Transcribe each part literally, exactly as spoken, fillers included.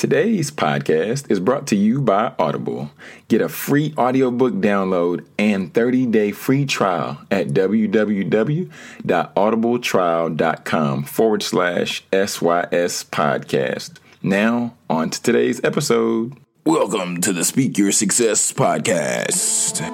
Today's podcast is brought to you by Audible. Get a free audiobook download and thirty-day free trial at www.audibletrial.com forward slash SYS podcast. Now, on to today's episode. Welcome to the Speak Your Success podcast.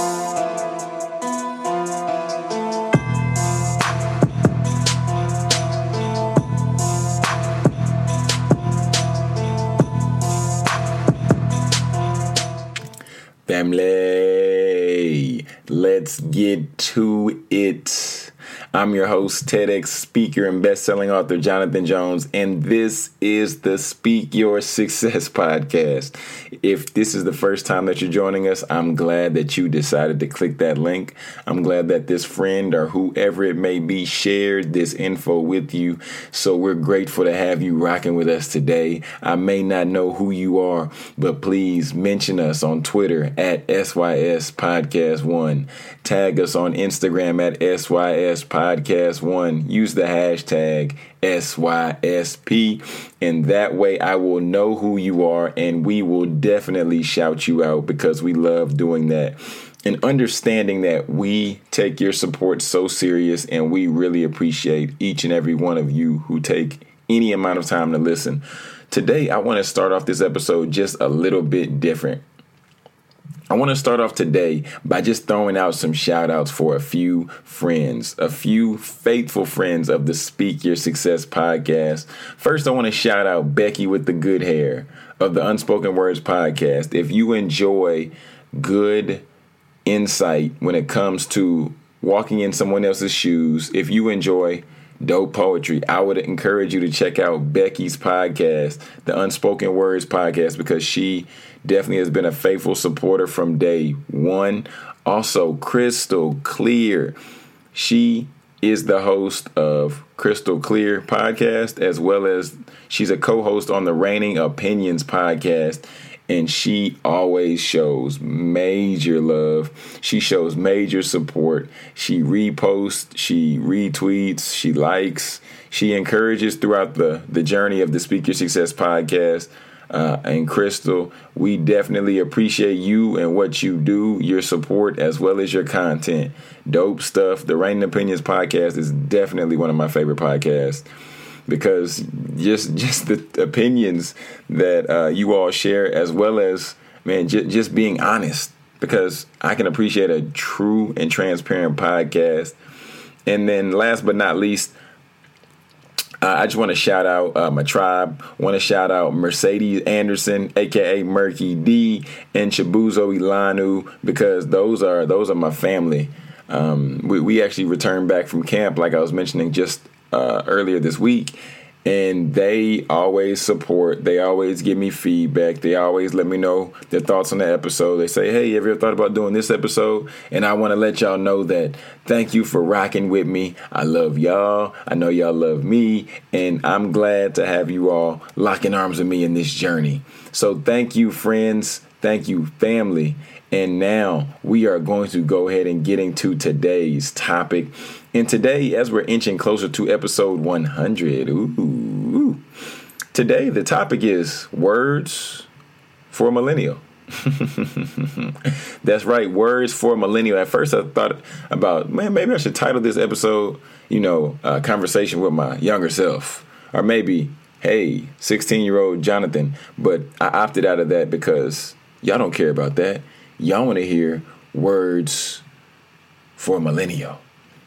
Family, let's get to it. I'm your host, TEDx speaker and best-selling author Jonathan Jones, and this is the Speak Your Success podcast. If this is the first time that you're joining us, I'm glad that you decided to click that link. I'm glad that this friend or whoever it may be shared this info with you. So we're grateful to have you rocking with us today. I may not know who you are, but please mention us on Twitter at S Y S Podcast one. Tag us on Instagram at S Y S Podcast one. Use the hashtag S Y S P, and that way I will know who you are, and we will definitely shout you out because we love doing that. And understanding that we take your support so serious, and we really appreciate each and every one of you who take any amount of time to listen. Today, I want to start off this episode just a little bit different. I want to start off today by just throwing out some shout outs for a few friends, a few faithful friends of the Speak Your Success podcast. First, I want to shout out Becky with the good hair of the Unspoken Words podcast. If you enjoy good insight when it comes to walking in someone else's shoes, if you enjoy dope poetry, I would encourage you to check out Becky's podcast, the Unspoken Words podcast, because she definitely has been a faithful supporter from day one. Also, Crystal Clear. She is the host of Crystal Clear podcast, as well as she's a co-host on the Reigning Opinions podcast. And she always shows major love. She shows major support. She reposts, she retweets, she likes, she encourages throughout the, the journey of the Speak Your Success podcast. Uh, and Crystal, we definitely appreciate you and what you do, your support, as well as your content. Dope stuff. The Reigning Opinions podcast is definitely one of my favorite podcasts, because just just the opinions that uh, you all share, as well as, man, j- just being honest, because I can appreciate a true and transparent podcast. And then last but not least, uh, I just want to shout out uh, my tribe. Want to shout out Mercedes Anderson, a k a. Murky D, and Chibuzo Ilanu, because those are those are my family. Um, we, we actually returned back from camp, like I was mentioning just Uh, earlier this week, and they always support. They always give me feedback. They always let me know their thoughts on the episode. They say, hey, have you ever thought about doing this episode? And I want to let y'all know that thank you for rocking with me. I love y'all. I know y'all love me, and I'm glad to have you all locking arms with me in this journey. So thank you, friends. Thank you, family. And now we are going to go ahead and get into today's topic. And today, as we're inching closer to episode one hundred, ooh, ooh, today the topic is words for a millennial. That's right, words for a millennial. At first I thought about, man, maybe I should title this episode, you know, uh, Conversation with My Younger Self. Or maybe, hey, sixteen-year-old Jonathan. But I opted out of that because y'all don't care about that. Y'all want to hear words for a millennial.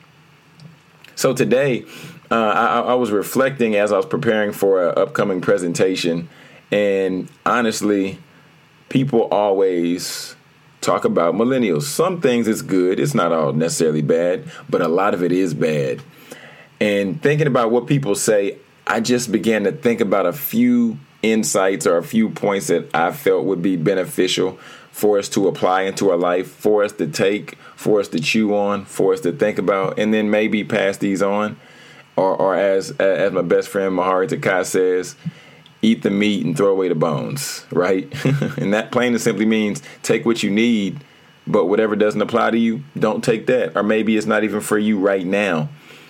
So today, uh, I, I was reflecting as I was preparing for an upcoming presentation, and honestly, people always talk about millennials. Some things is good. It's not all necessarily bad, but a lot of it is bad. And thinking about what people say, I just began to think about a few insights or a few points that I felt would be beneficial for us to apply into our life, for us to take, for us to chew on, for us to think about, and then maybe pass these on. Or, or as as my best friend Mahari Takai says, eat the meat and throw away the bones, right? And that plain and simply means take what you need, but whatever doesn't apply to you, don't take that. Or maybe it's not even for you right now.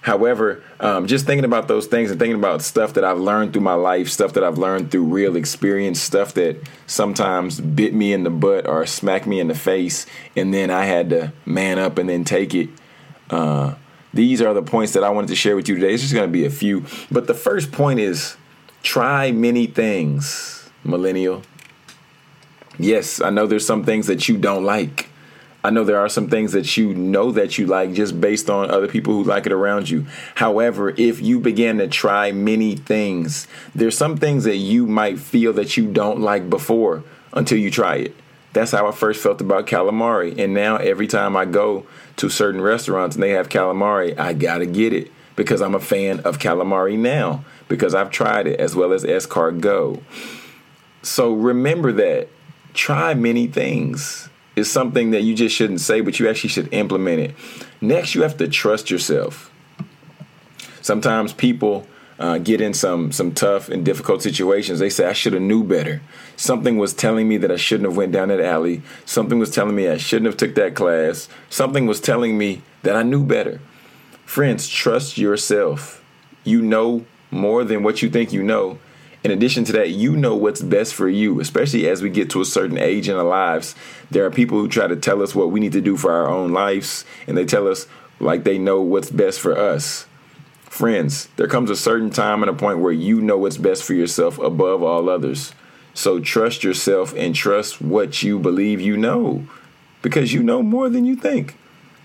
However, um, just thinking about those things and thinking about stuff that I've learned through my life, stuff that I've learned through real experience, stuff that sometimes bit me in the butt or smacked me in the face, and then I had to man up and then take it. Uh, these are the points that I wanted to share with you today. It's just going to be a few. But the first point is try many things, millennial. Yes, I know there's some things that you don't like. I know there are some things that you know that you like just based on other people who like it around you. However, if you begin to try many things, there's some things that you might feel that you don't like before until you try it. That's how I first felt about calamari. And now every time I go to certain restaurants and they have calamari, I got to get it because I'm a fan of calamari now because I've tried it, as well as escargot. So remember that. Try many things. Is something that you just shouldn't say, but you actually should implement it. Next, you have to trust yourself. Sometimes people uh, get in some some tough and difficult situations. They say, I should have knew better. Something was telling me that I shouldn't have went down that alley. Something was telling me I shouldn't have took that class. Something was telling me that I knew better. Friends, trust yourself. You know more than what you think you know. In addition to that, you know what's best for you, especially as we get to a certain age in our lives. There are people who try to tell us what we need to do for our own lives, and they tell us like they know what's best for us. Friends, there comes a certain time and a point where you know what's best for yourself above all others. So trust yourself and trust what you believe you know, because you know more than you think.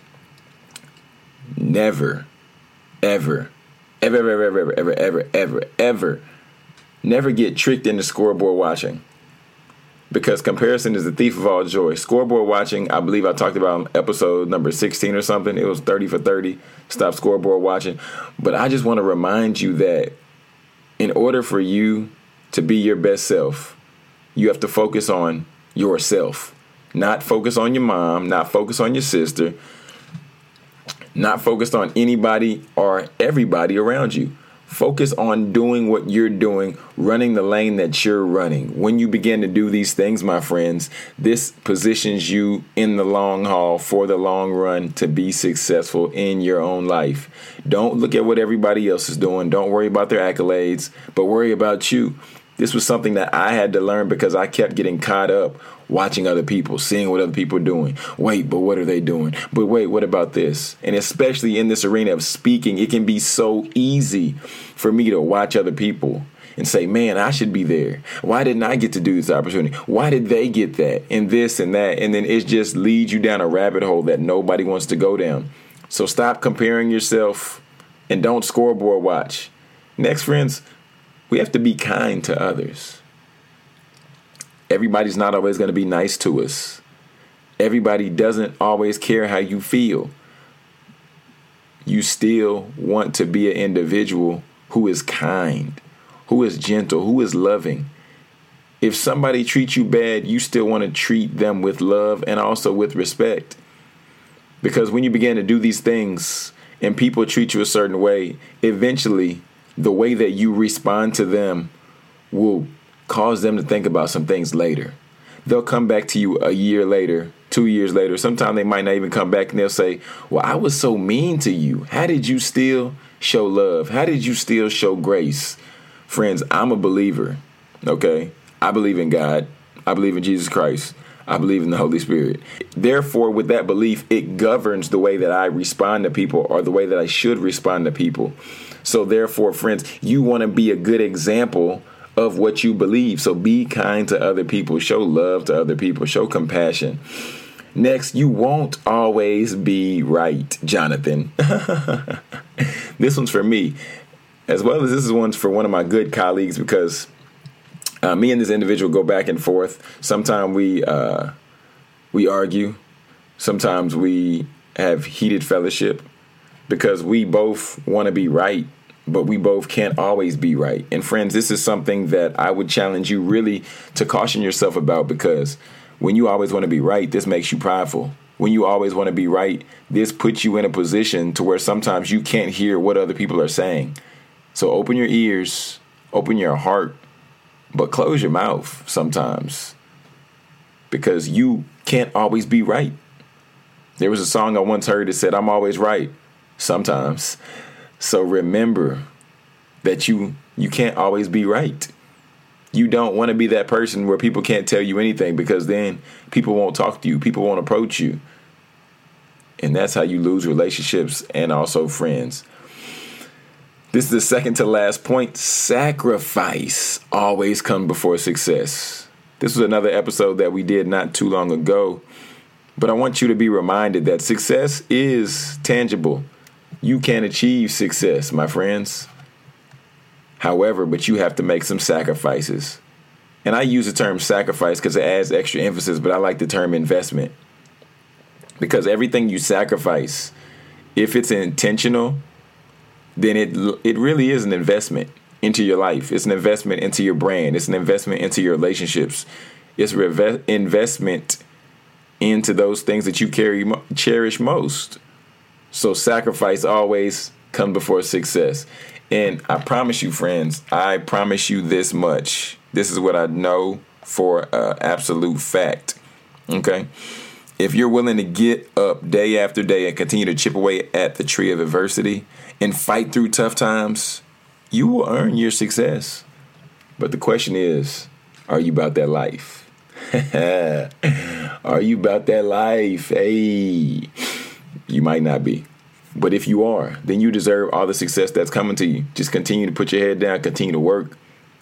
Never, ever, ever, ever, ever, ever, ever, ever, ever, ever. Never get tricked into scoreboard watching, because comparison is the thief of all joy. Scoreboard watching, I believe I talked about in episode number sixteen or something. It was thirty for thirty. Stop scoreboard watching. But I just want to remind you that in order for you to be your best self, you have to focus on yourself, not focus on your mom, not focus on your sister, not focused on anybody or everybody around you. Focus on doing what you're doing, running the lane that you're running. When you begin to do these things, my friends, this positions you in the long haul for the long run to be successful in your own life. Don't look at what everybody else is doing. Don't worry about their accolades, but worry about you. This was something that I had to learn because I kept getting caught up watching other people, seeing what other people are doing. Wait, but what are they doing? But wait, what about this? And especially in this arena of speaking, it can be so easy for me to watch other people and say, man, I should be there. Why didn't I get to do this opportunity? Why did they get that and this and that? And then it just leads you down a rabbit hole that nobody wants to go down. So stop comparing yourself and don't scoreboard watch. Next, friends, we have to be kind to others. Everybody's not always going to be nice to us. Everybody doesn't always care how you feel. You still want to be an individual who is kind, who is gentle, who is loving. If somebody treats you bad, you still want to treat them with love and also with respect. Because when you begin to do these things and people treat you a certain way, eventually the way that you respond to them will cause them to think about some things later. They'll come back to you a year later, two years later. Sometimes they might not even come back and they'll say, well, I was so mean to you. How did you still show love? How did you still show grace? Friends, I'm a believer, okay? I believe in God. I believe in Jesus Christ. I believe in the Holy Spirit. Therefore, with that belief, it governs the way that I respond to people or the way that I should respond to people. So therefore, friends, you want to be a good example of what you believe. So be kind to other people. Show love to other people. Show compassion. Next, you won't always be right, Jonathan. This one's for me, as well as this is one's for one of my good colleagues, because uh, me and this individual go back and forth. Sometimes we uh, we argue. Sometimes we have heated fellowship because we both want to be right, but we both can't always be right. And friends, this is something that I would challenge you really to caution yourself about, because when you always want to be right, this makes you prideful. When you always want to be right, this puts you in a position to where sometimes you can't hear what other people are saying. So open your ears, open your heart, but close your mouth sometimes, because you can't always be right. There was a song I once heard that said, I'm always right sometimes. So remember that you you can't always be right. You don't want to be that person where people can't tell you anything, because then people won't talk to you. People won't approach you. And that's how you lose relationships and also friends. This is the second to last point. Sacrifice always comes before success. This was another episode that we did not too long ago. But I want you to be reminded that success is tangible. You can achieve success, my friends. However, but you have to make some sacrifices. And I use the term sacrifice because it adds extra emphasis, but I like the term investment. Because everything you sacrifice, if it's intentional, then it it really is an investment into your life. It's an investment into your brand. It's an investment into your relationships. It's an investment into those things that you carry, cherish most. So sacrifice always comes before success. And I promise you, friends, I promise you this much. This is what I know for an absolute fact. Okay? If you're willing to get up day after day and continue to chip away at the tree of adversity and fight through tough times, you will earn your success. But the question is, are you about that life? Are you about that life? Hey, you might not be. But if you are, then you deserve all the success that's coming to you. Just continue to put your head down, continue to work.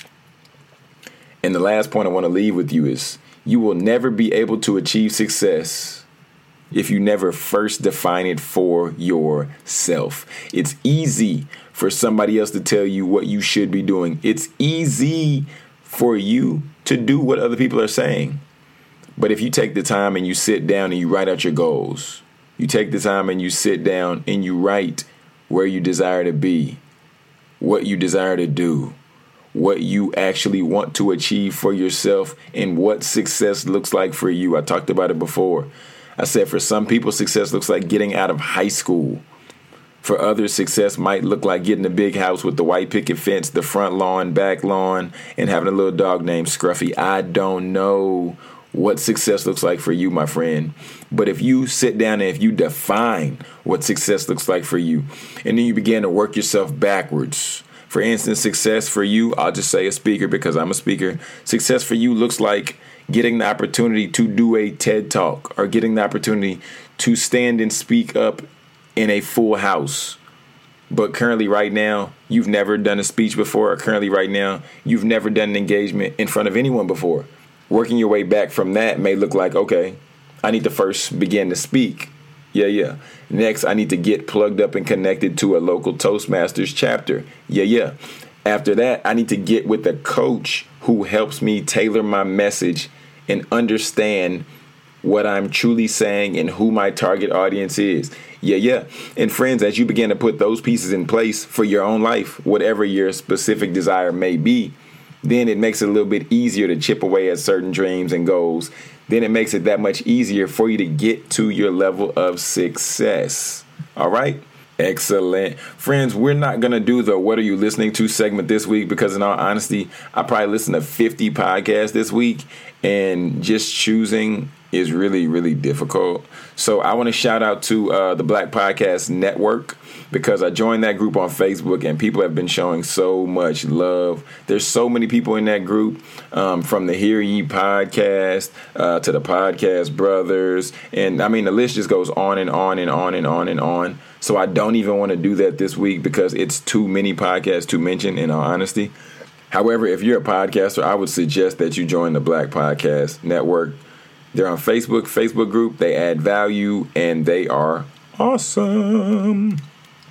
And the last point I want to leave with you is, you will never be able to achieve success if you never first define it for yourself. It's easy for somebody else to tell you what you should be doing. It's easy for you to do what other people are saying. But if you take the time and you sit down and you write out your goals, you take the time and you sit down and you write where you desire to be, what you desire to do, what you actually want to achieve for yourself, and what success looks like for you. I talked about it before. I said for some people, success looks like getting out of high school. For others, success might look like getting a big house with the white picket fence, the front lawn, back lawn, and having a little dog named Scruffy. I don't know what success looks like for you, my friend. But if you sit down and if you define what success looks like for you, and then you begin to work yourself backwards. For instance, success for you, I'll just say a speaker because I'm a speaker. Success for you looks like getting the opportunity to do a TED Talk, or getting the opportunity to stand and speak up in a full house. But currently right now, you've never done a speech before, or currently right now, you've never done an engagement in front of anyone before. Working your way back from that may look like, okay, I need to first begin to speak. Yeah, yeah. Next, I need to get plugged up and connected to a local Toastmasters chapter. Yeah, yeah. After that, I need to get with a coach who helps me tailor my message and understand what I'm truly saying and who my target audience is. Yeah, yeah. And friends, as you begin to put those pieces in place for your own life, whatever your specific desire may be, then it makes it a little bit easier to chip away at certain dreams and goals. Then it makes it that much easier for you to get to your level of success. All right? Excellent. Friends, we're not going to do the What Are You Listening To segment this week because, in all honesty, I probably listened to fifty podcasts this week, and just choosing is really, really difficult. So I want to shout out to uh, the Black Podcast Network, because I joined that group on Facebook and people have been showing so much love. There's so many people in that group, um, from the Hear Ye podcast uh, to the Podcast Brothers. And I mean, the list just goes on and on and on and on and on. So I don't even want to do that this week because it's too many podcasts to mention, in all honesty. However, if you're a podcaster, I would suggest that you join the Black Podcast Network. They're on Facebook, Facebook group. They add value and they are awesome.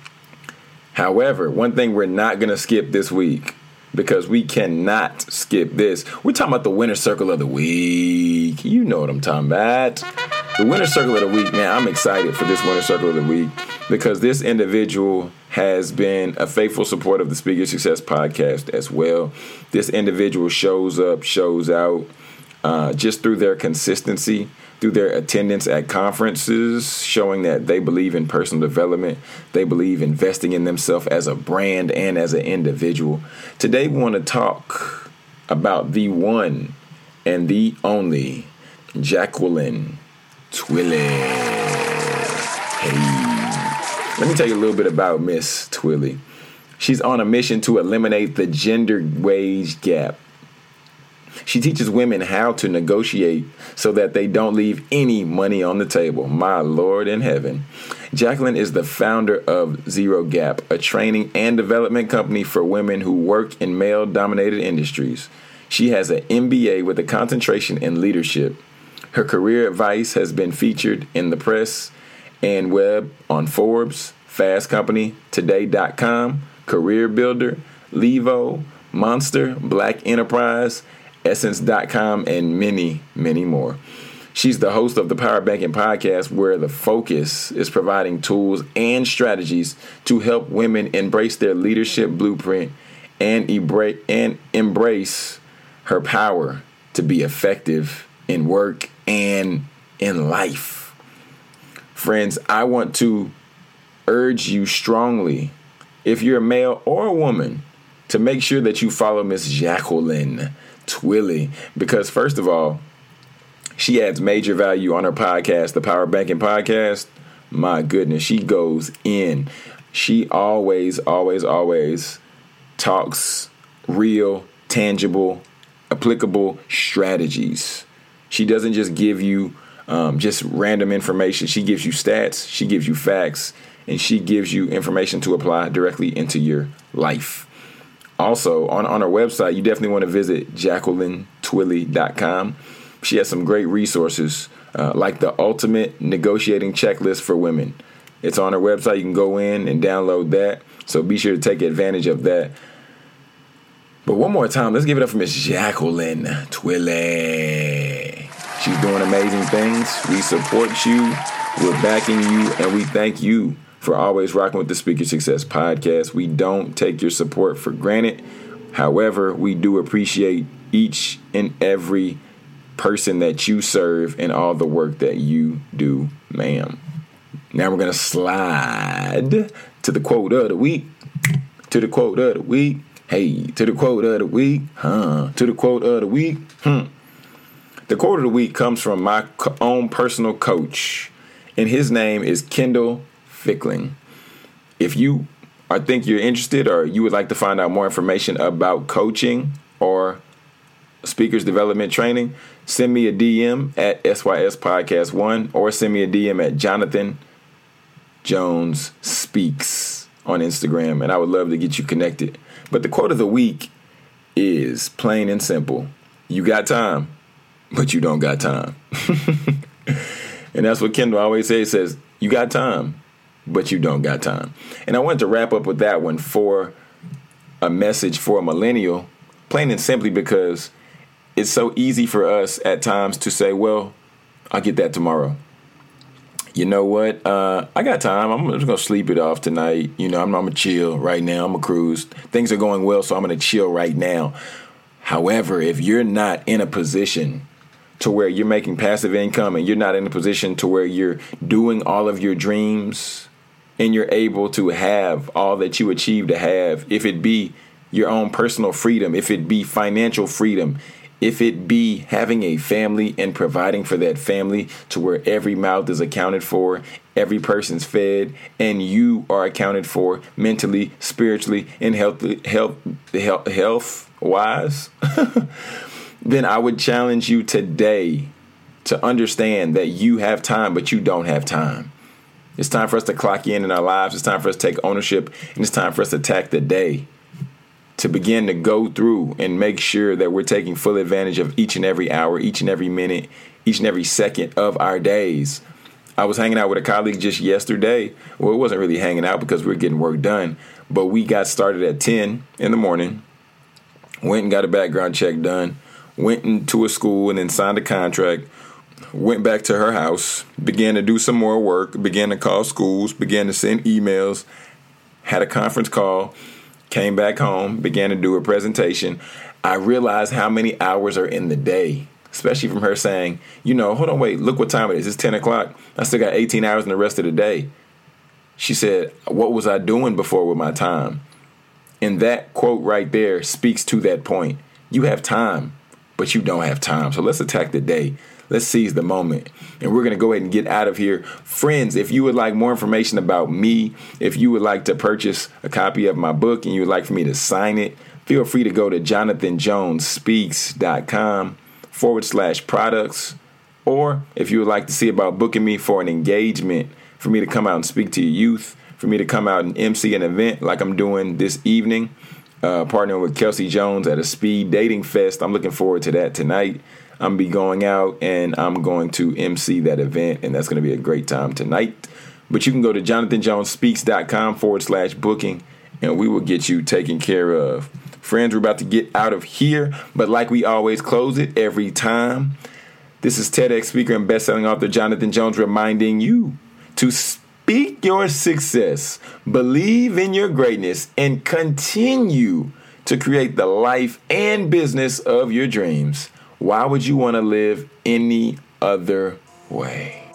However, one thing we're not going to skip this week, because we cannot skip this. We're talking about the Winner Circle of the Week. You know what I'm talking about. The Winner Circle of the Week, man, I'm excited for this Winner Circle of the Week because this individual has been a faithful supporter of the Speak Your Success podcast as well. This individual shows up, shows out, uh, just through their consistency, through their attendance at conferences, showing that they believe in personal development. They believe investing in themselves as a brand and as an individual. Today, we want to talk about the one and the only Jacqueline Twillie. Hey. Let me tell you a little bit about Miss Twilly. She's on a mission to eliminate the gender wage gap. She teaches women how to negotiate so that they don't leave any money on the table. My Lord in heaven. Jacqueline is the founder of Zero Gap, a training and development company for women who work in male-dominated industries. She has an M B A with a concentration in leadership. Her career advice has been featured in the press and web on Forbes, Fast Company, Today dot com, Career Builder, Levo, Monster, Black Enterprise, Essence dot com, and many, many more. She's the host of the Power Banking Podcast, where the focus is providing tools and strategies to help women embrace their leadership blueprint and embrace, and embrace her power to be effective in work and in life. Friends, I want to urge you strongly, if you're a male or a woman, to make sure that you follow Miss Jacqueline Twilly, because first of all, she adds major value on her podcast, the Power Banking Podcast. My goodness, she goes in. She always, always, always talks real, tangible, applicable strategies. She doesn't just give you um, just random information. She gives you stats, she gives you facts, and she gives you information to apply directly into your life. Also, on, on her website, you definitely want to visit Jacqueline Twilly dot com. She has some great resources, uh, like the Ultimate Negotiating Checklist for Women. It's on her website. You can go in and download that. So be sure to take advantage of that. But one more time, let's give it up for Miss Jacqueline Twilly. She's doing amazing things. We support you. We're backing you. And we thank you for always rocking with the Speak Your Success Podcast. We don't take your support for granted. However, we do appreciate each and every person that you serve and all the work that you do, ma'am. Now we're going to slide to the quote of the week. To the quote of the week. Hey, to the quote of the week. Huh. To the quote of the week. Hmm. The quote of the week comes from my own personal coach, and his name is Kendall Fickling. If you or think you're interested, or you would like to find out more information about coaching or speakers development training, send me a D M at S Y S Podcast one, or send me a D M at Jonathan Jones Speaks on Instagram, and I would love to get you connected. But the quote of the week is plain and simple. You got time, but you don't got time. And that's what Kendall always says. He says, you got time, but you don't got time. And I wanted to wrap up with that one for a message for a millennial, plain and simply because it's so easy for us at times to say, well, I'll get that tomorrow. You know what? Uh, I got time. I'm just going to sleep it off tonight. You know, I'm, I'm going to chill right now. I'm going to cruise. Things are going well, so I'm going to chill right now. However, if you're not in a position to where you're making passive income, and you're not in a position to where you're doing all of your dreams and you're able to have all that you achieve to have, if it be your own personal freedom, if it be financial freedom, if it be having a family and providing for that family to where every mouth is accounted for, every person's fed, and you are accounted for mentally, spiritually, and health, health, health, health wise, then I would challenge you today to understand that you have time, but you don't have time. It's time for us to clock in in our lives. It's time for us to take ownership, and it's time for us to attack the day, to begin to go through and make sure that we're taking full advantage of each and every hour, each and every minute, each and every second of our days. I was hanging out with a colleague just yesterday. Well, it wasn't really hanging out because we were getting work done, but we got started at ten in the morning, went and got a background check done, went into a school and then signed a contract, went back to her house, began to do some more work, began to call schools, began to send emails, had a conference call, came back home, began to do a presentation. I realized how many hours are in the day, especially from her saying, you know, hold on, wait, look what time it is. It's ten o'clock. I still got eighteen hours in the rest of the day. She said, what was I doing before with my time? And that quote right there speaks to that point. You have time, but you don't have time. So let's attack the day. Let's seize the moment. And we're going to go ahead and get out of here. Friends, if you would like more information about me, if you would like to purchase a copy of my book and you would like for me to sign it, feel free to go to jonathanjonespeaks.com forward slash products. Or if you would like to see about booking me for an engagement, for me to come out and speak to your youth, for me to come out and M C an event like I'm doing this evening, uh, partnering with Kelsey Jones at a speed dating fest. I'm looking forward to that tonight. I'm going to be going out and I'm going to M C that event, and that's going to be a great time tonight. But you can go to jonathanjonespeaks.com forward slash booking, and we will get you taken care of. Friends, we're about to get out of here, but like we always close it every time, this is TEDx speaker and best-selling author Jonathan Jones reminding you to speak your success, believe in your greatness, and continue to create the life and business of your dreams. Why would you want to live any other way?